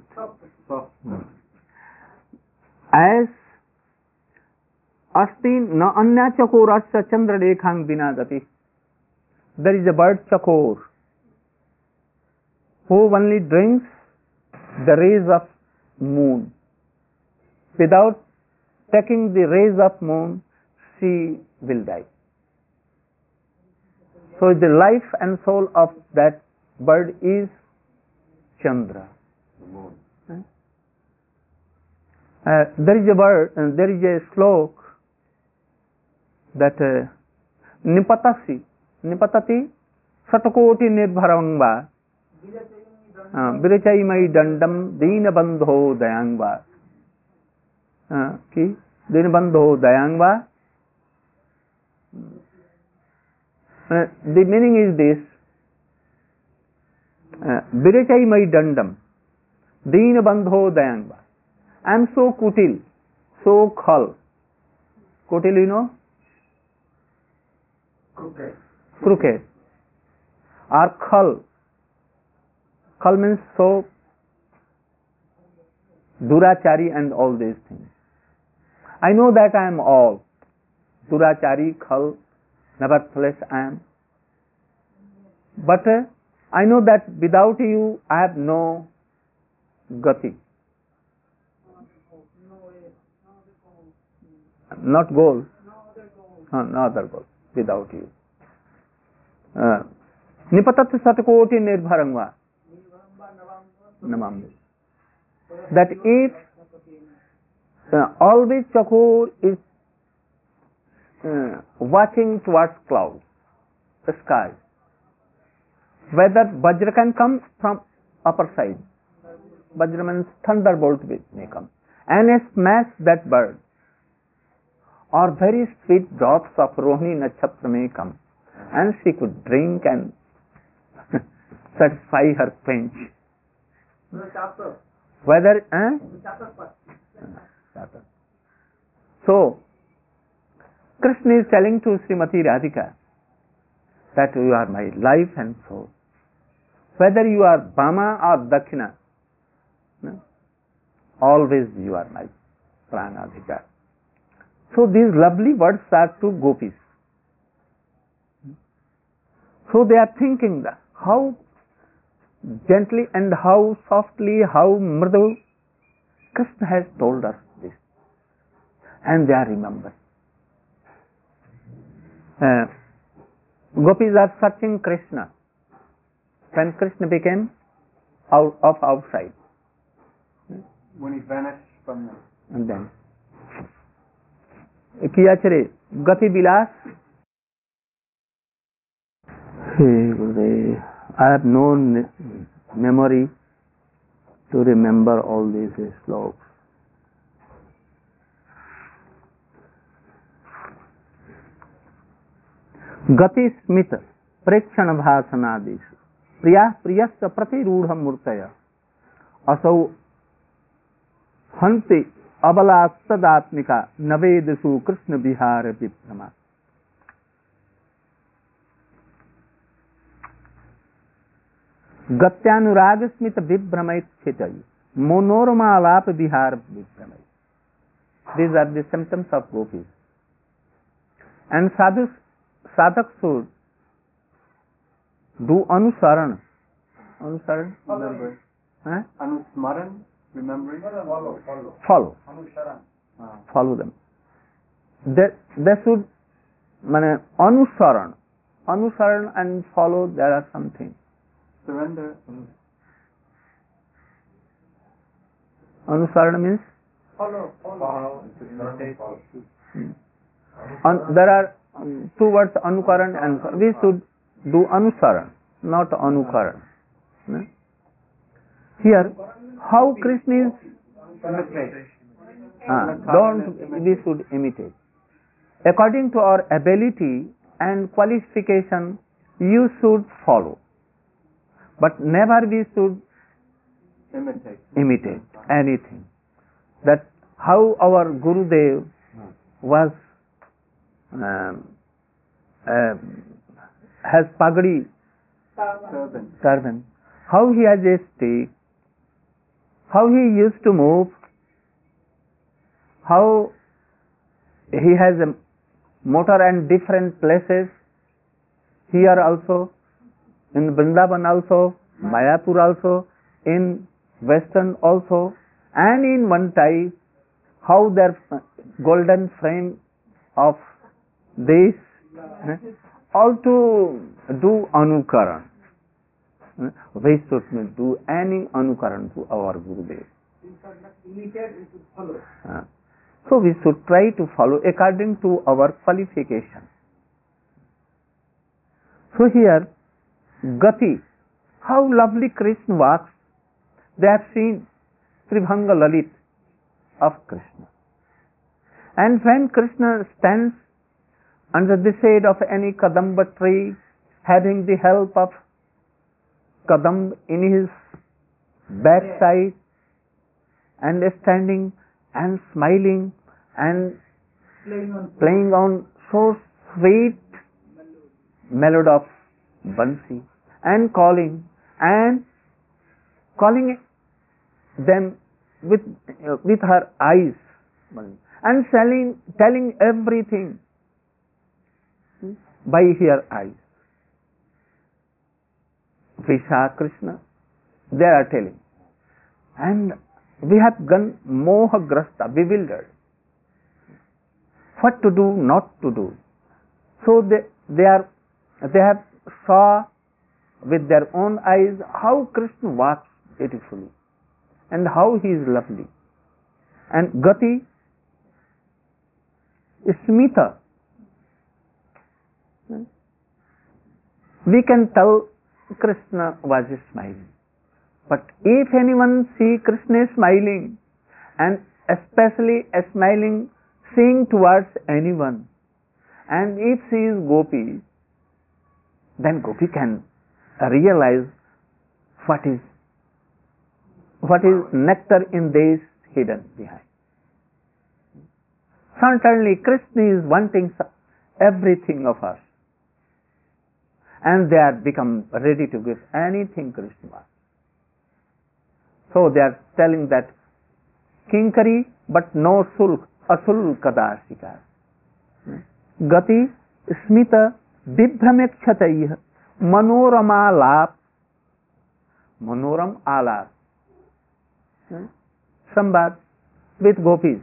As Asti na anya chakorasya chandra rekhang vinadati. There is a bird chakor who only drinks the rays of moon. Without taking the rays of moon, she will die. So the life and soul of that bird is Chandra. The moon. There is a word, there is a slok that Nipatati Satakoti Nirbharangva Birachai Mai Dandam Dinabandho Dayangva Dinabandho Dayangva. The meaning is this: Birachai Mai Dandam Dinabandho Dayangva. I am so kutil, so khal. Kutil, you know? Crooked. Or khal. Khal means so durachari and all these things. I know that I am all. Durachari, khal, nevertheless I am. But I know that without you I have no gati. Not goal. No other goal without you. Nipatat satakoti nirbharangva. Namam. That if always Chakor is watching towards clouds, the sky, whether Vajra can come from upper side. Vajra means thunderbolt may come and smash that bird. Or very sweet drops of Rohini Nakshatra may come, and she could drink and satisfy her quench. Whether, So, Krishna is telling to Srimati Radhika that you are my life and soul. Whether you are Bama or Dakshina, always you are my Pranadhika. So these lovely words are to gopis. So they are thinking that how gently and how softly, how mridu Krishna has told us this. And they are remembering. Gopis are searching Krishna when Krishna became out of outside. When he vanished from them. And then Kiyachare Gati Bilas. Hey Gurudev, I have no memory to remember all these slokas. Gati smita prekshana bhasanadishu priya priyasya pratiruಢa murtaya asau hanti abala sadatmika navedesu krishna vihara viprama. Gatyanurag smita vibramait chitai monorama alap vihara vibramait. These are the symptoms of gopis. And sadhak should do anusaran. Anusaran? Remember. Huh? Anusmaran, remembering. Follow. Follow them. They should anusaran. Anusaran and follow, there are something. Surrender. Anusaran means? Follow. There are two words, anukaran and we should do anusaran, not anukaran. Here, how Krishna is, we should imitate. According to our ability and qualification, you should follow. But never we should imitate anything. That how our Gurudev was has pagadi turban, how he has a stick, how he used to move, how he has a motor and different places, here also, in Vrindavan also, Mayapur also, in Western also, and in one type, how their golden frame of this, all to do anukaran. We should do any anukaran to our Gurudev. So we should try to follow according to our qualification. So here, Gati, how lovely Krishna walks. They have seen Tribhanga Lalit of Krishna. And when Krishna stands under the shade of any Kadamba tree, having the help of Kadam in his backside, and standing and smiling and playing on so sweet melody of Bansi, and calling them with her eyes, and telling everything by her eyes. We saw Krishna, they are telling. And we have gone mohagrasta, bewildered. What to do, not to do. So they have saw with their own eyes how Krishna walks beautifully and how he is lovely. And Gati, Smita, we can tell Krishna was smiling. But if anyone see Krishna smiling, and especially smiling, seeing towards anyone, and if she is Gopi, then Gopi can realize what is nectar in this hidden behind. Certainly Krishna is wanting everything of us, and they are become ready to give anything Krishna wants. So they are telling that Kinkari but no sulk, asul kadashika. Gati smita vibhramekshataih manorama lap. Manoram alap. Sambad with gopis.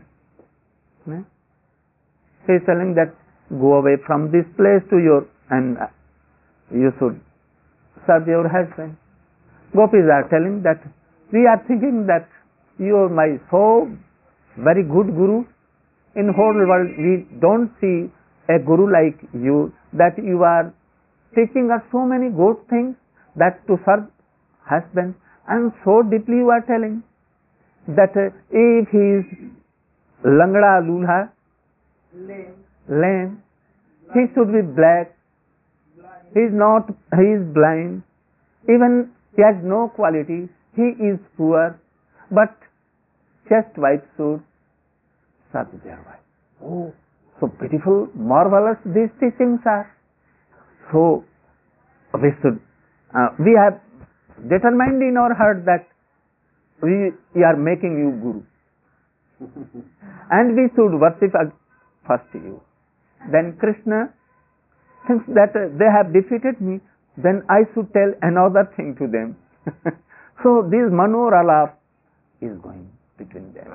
He is telling that go away from this place to your, and you should serve your husband. Gopis are telling that we are thinking that you are my so very good guru. In whole world we don't see a guru like you, that you are teaching us so many good things, that to serve husband, And so deeply you are telling that if he is langda lulha, lame, he should be black, he is blind, even he has no quality, he is poor, but just wife should serve their wife. Oh, so beautiful, marvelous these teachings are. So we have determined in our heart that we are making you Guru. And we should worship first you. Then Krishna thinks that they have defeated me, then I should tell another thing to them. So this Manoralap is going between them.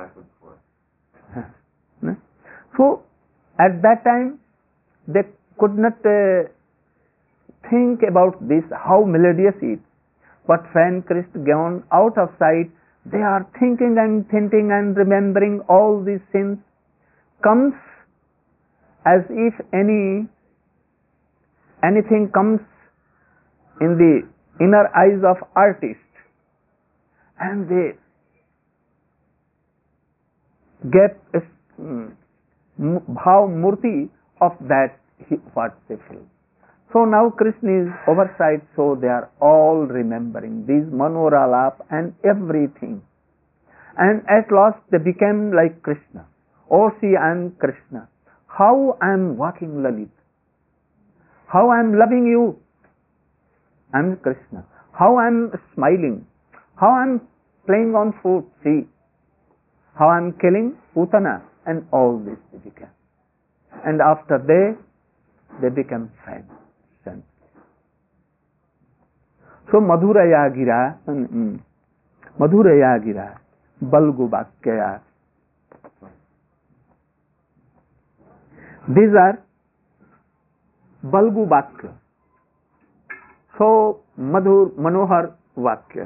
So at that time they could not think about this, how melodious it is. But when Krishna gone out of sight, they are thinking and thinking and remembering all these sins. Comes as if anything comes in the inner eyes of artist, and they get a bhav murti of that what they feel. So now Krishna is oversight, so they are all remembering these Manoralap and everything. And at last they became like Krishna. Oh, see, I am Krishna. How I am walking Lalit. How I am loving you. I am Krishna. How I am smiling. How I am playing on flute. See. How I am killing Putana. And all this they became. And after they became friends. So Madhuraya Gira, Balgu Bhakkya. These are Balgu Bhakkya. So Madhur, Manohar Vakya.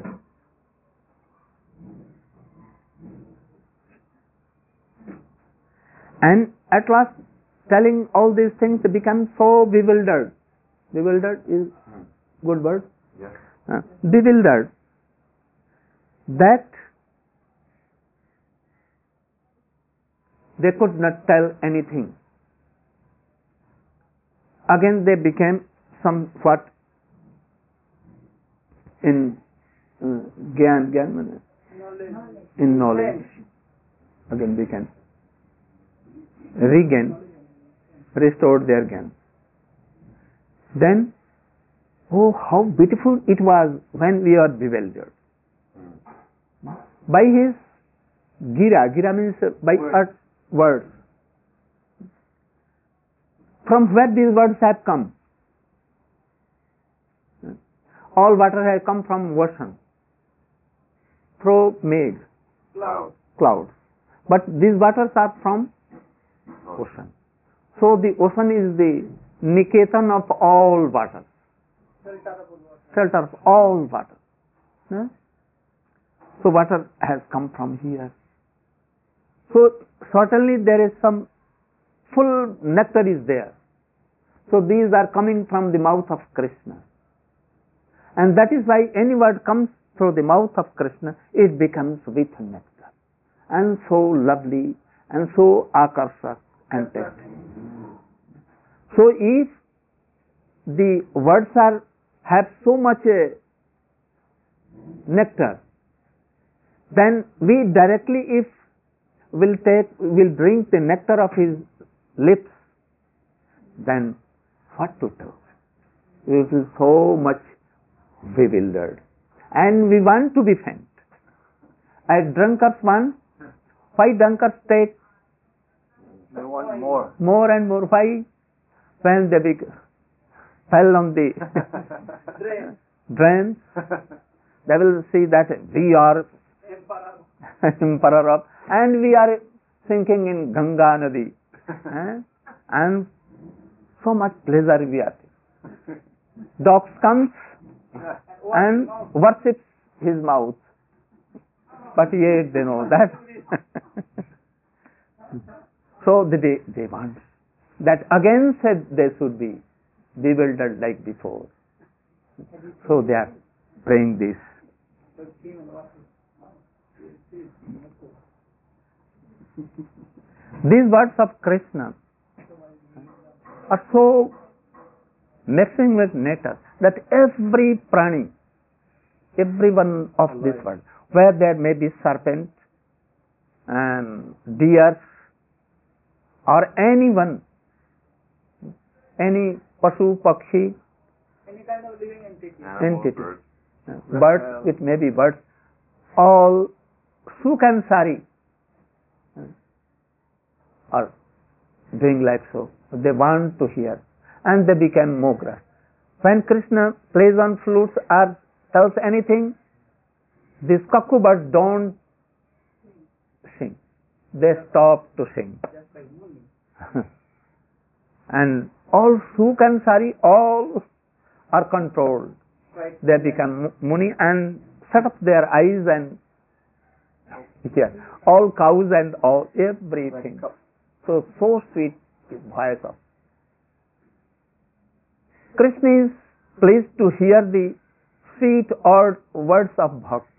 And at last, telling all these things, they become so bewildered. Bewildered is good word. Yes. Bewildered that they could not tell anything. Again they became somewhat in in knowledge. Again they can restored their gyan. Then, oh, how beautiful it was when we are bewildered. By his gira means by words. From where these words have come? All water has come from ocean, through meg, clouds. But these waters are from ocean. So the ocean is the Niketan of all water. Shelter of all water. So water has come from here. So certainly there is some full nectar is there. So these are coming from the mouth of Krishna. And that is why any word comes through the mouth of Krishna, it becomes with nectar. And so lovely and so akarshak and tasty. So if the words have so much nectar, then we directly, if will drink the nectar of his lips, then what to do? We feel so much bewildered, and we want to be faint. As drunkards want, why drunkards take? They want more. More and more. Why? When they fell on the drain, they will see that we are emperor of, and we are sinking in Ganga Nadi, and so much pleasure we are. Dogs comes and worships his mouth, but yet they know that. So they want that again said they should be bewildered like before. So they are praying this. These words of Krishna are so mixing with nature that every prani, every one of these words, where there may be serpent and deer or anyone, any pasu, pakshi, any kind of living entity, birds, it may be birds, all suk and sari are doing like so. They want to hear and they become mogra. When Krishna plays on flutes or tells anything, these cuckoo birds don't sing. They stop to sing. And all suk and sari, all are controlled. They become muni and shut up their eyes and hear. All cows and all, everything. So sweet is voice of Krishna is pleased to hear the sweet or words of bhakti,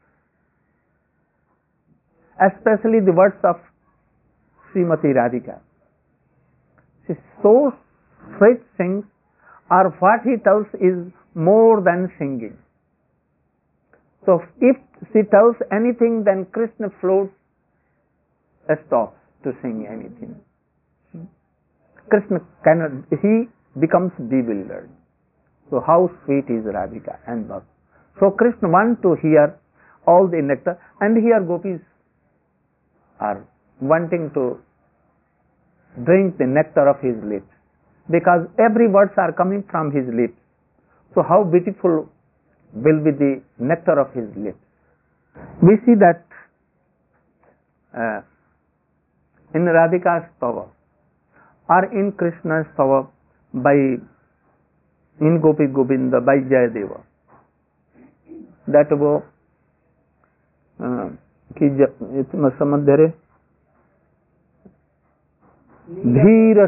especially the words of Srimati Radhika. She so sweet sings, or what he tells is more than singing. So if she tells anything, then Krishna floats, stops to sing anything. Krishna cannot, he becomes bewildered. So how sweet is Radhika and Bhakti. So Krishna wants to hear all the nectar, and here gopis are wanting to drink the nectar of his lips, because every words are coming from his lips. So how beautiful will be the nectar of his lips. We see that in Radhika's stava or in Krishna's stava in Gopi Govinda by Jayadeva, that वो कि समझ धीर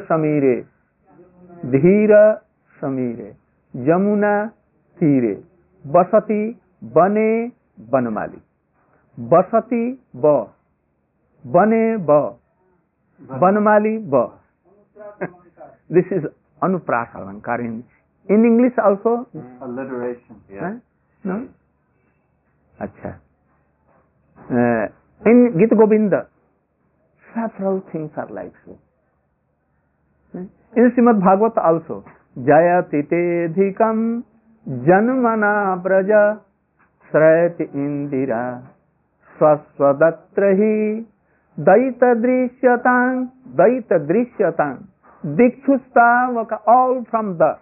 समीरे जमुना तीरे बसती बने बनमाली बसती बने Banmali This is Anuprasa Alankar in English also. Alliteration. Yeah. No? Acha. In Gita Govinda, several things are like so. In Srimad Bhagavat also, Jayati te dhikam janmana braja srayati indira swaswadatrahi daita drishyatang dikshustavaka, all from the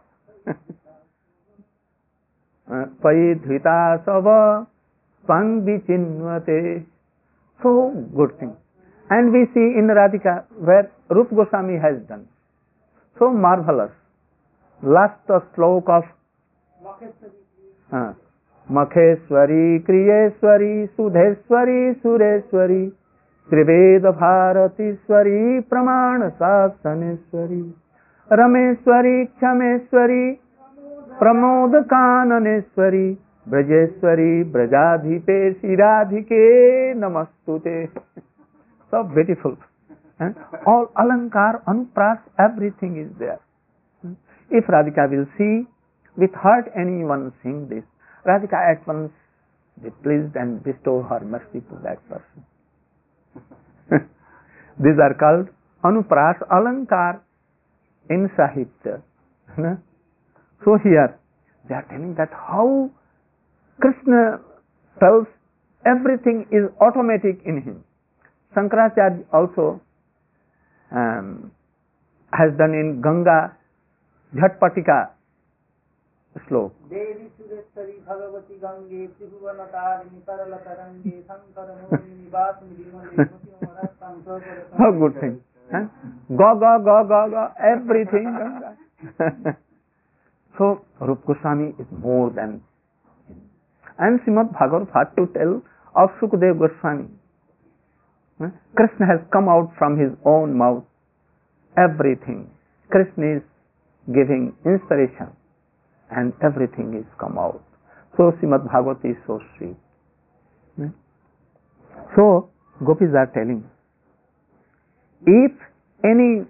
Paidhvita sava pang vichinvate. So good thing. And we see in Radhika where Rupa Goswami has done. So marvelous. Last slok of Makheswari, Kriyeswari, Sudheswari, Sureswari, Triveda Bharatiswari, Pramana Sasaneswari, Rameswari, Kshameswari, Pramod Kananeswari, Brajeswari, Brajadhipe, Siradhike, Namastute. So beautiful. All Alankar, Anupras, everything is there. If Radhika will see, with heart anyone sing this, Radhika at once be pleased and bestow her mercy to that person. These are called Anupras, Alankar in Sahitya. So here they are telling that how Krishna tells everything is automatic in him. Shankaracharya also has done in Ganga Jhatpatika slok. Devi Sureshwari Bhagavati Gange Tribhuvanatarini Taralatarange Sankaramoni Nivasini How good thing. Go, everything. So Rupa Goswami is more than him. And Srimad Bhagavatam had to tell of Sukadeva Goswami. Krishna has come out from his own mouth. Everything. Krishna is giving inspiration and everything is come out. So Srimad Bhagavatam is so sweet. So gopis are telling, if any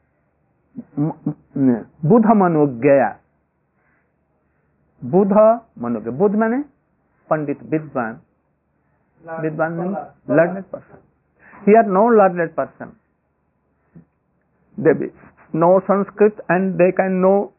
Buddha Manogya, Buddha Manogya, Buddha means Pandit Vidwan, Vidwan means learned person. Here no learned person. They know Sanskrit and they can know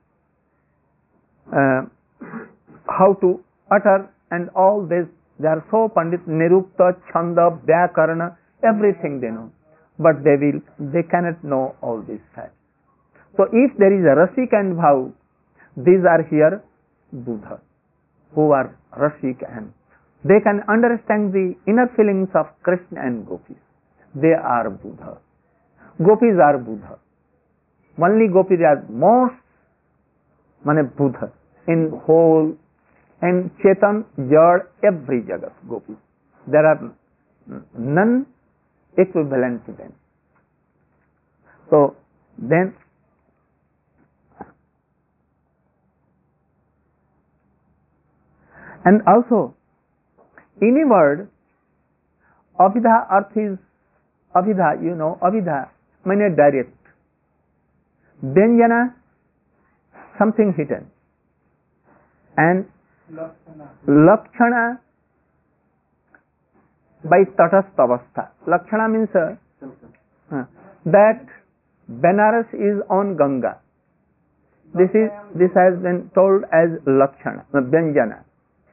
how to utter and all this. They are so Pandit, Nirukta, Chanda, Vyakarana, everything they know. But they cannot know all these facts. So if there is a Rasik and Bhav, these are here Buddha, who are Rasik, and they can understand the inner feelings of Krishna and Gopis. They are Buddha. Gopis are Buddha. Only Gopis are most Buddha in whole, and Chetan, Jad, every Jagat, Gopis. There are none equivalent to them. So then, and also, in a word, Abhidha earth is, Abhidha, you know, Abhidha means direct. Vyanjana, something hidden. And Lakshana, by Tatastha Avastha. Lakshana means that Benares is on Ganga. This has been told as Lakshana, Vyanjana.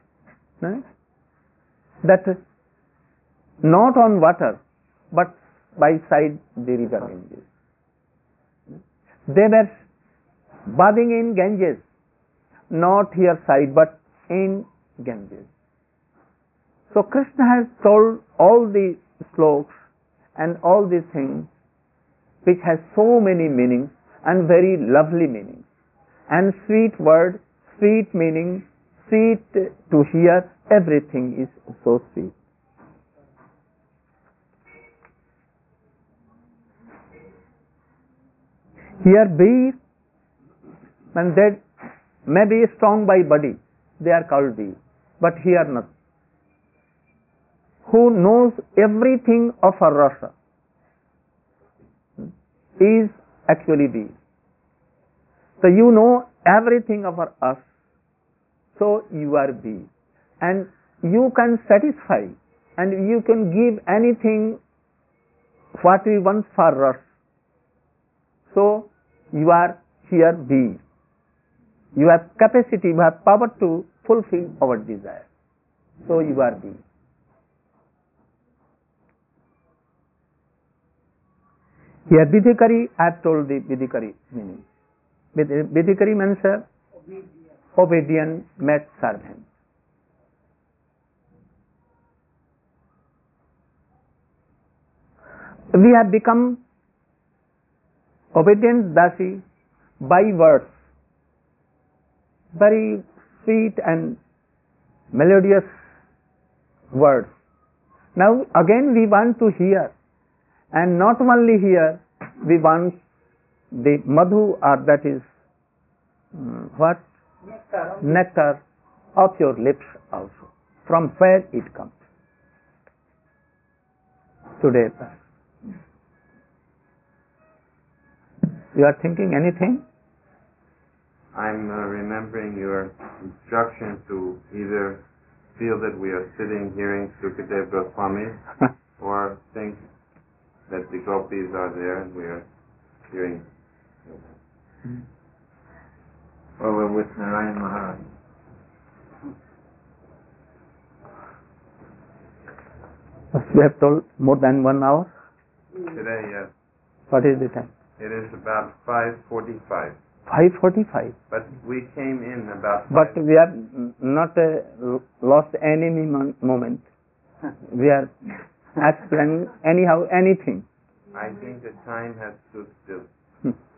That not on water, but by side the river Ganges. They were bathing in Ganges, not here side, but in Ganges. So Krishna has told all the slokas and all these things which has so many meanings and very lovely meanings. And sweet word, sweet meaning, sweet to hear, everything is so sweet. Here bees, and they may be strong by body, they are called bees, but here not. Who knows everything of a rasa is actually bees. So you know everything of us, so you are bee. And you can satisfy and you can give anything what we want for us. So you are here bee. You have capacity, you have power to fulfill our desire. So you are bee. Here Vidhikari, I have told the Vidhikari meaning. Vidhikari means obedient maid servant. We have become obedient dasi by words, very sweet and melodious words. Now again we want to hear, and not only hear, we want the madhu, or that is what? Nectar of your lips also. From where it comes? Today. You are thinking anything? I'm remembering your instruction to either feel that we are sitting hearing Sukadeva Goswami or think that the gopis are there and we are hearing. Or we're with Narayan Maharaj. We have told more than 1 hour? Today, yes. What is the time? It is about 5:45. 5:45. But we came in about 5. But we have not lost any moment. We are explaining anyhow anything. I think the time has stood still.